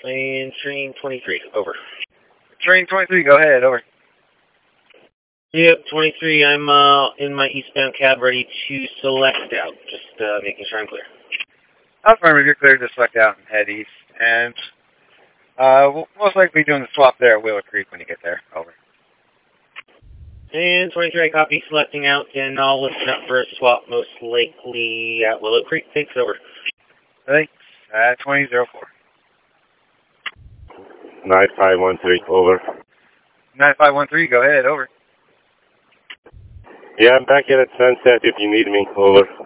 And train 23, over. Train 23, go ahead, over. Yep, 23, I'm in my eastbound cab ready to select out. Just making sure I'm clear. Affirmative, you're clear to select out and head east. And we'll most likely be doing the swap there at Willow Creek when you get there, over. And 23, I copy, selecting out, and I'll listen up for a swap, most likely at Willow Creek. Thanks, over. Thanks, 2004. 9513, over. 9513, go ahead, over. Yeah, I'm back here at Sunset if you need me, over.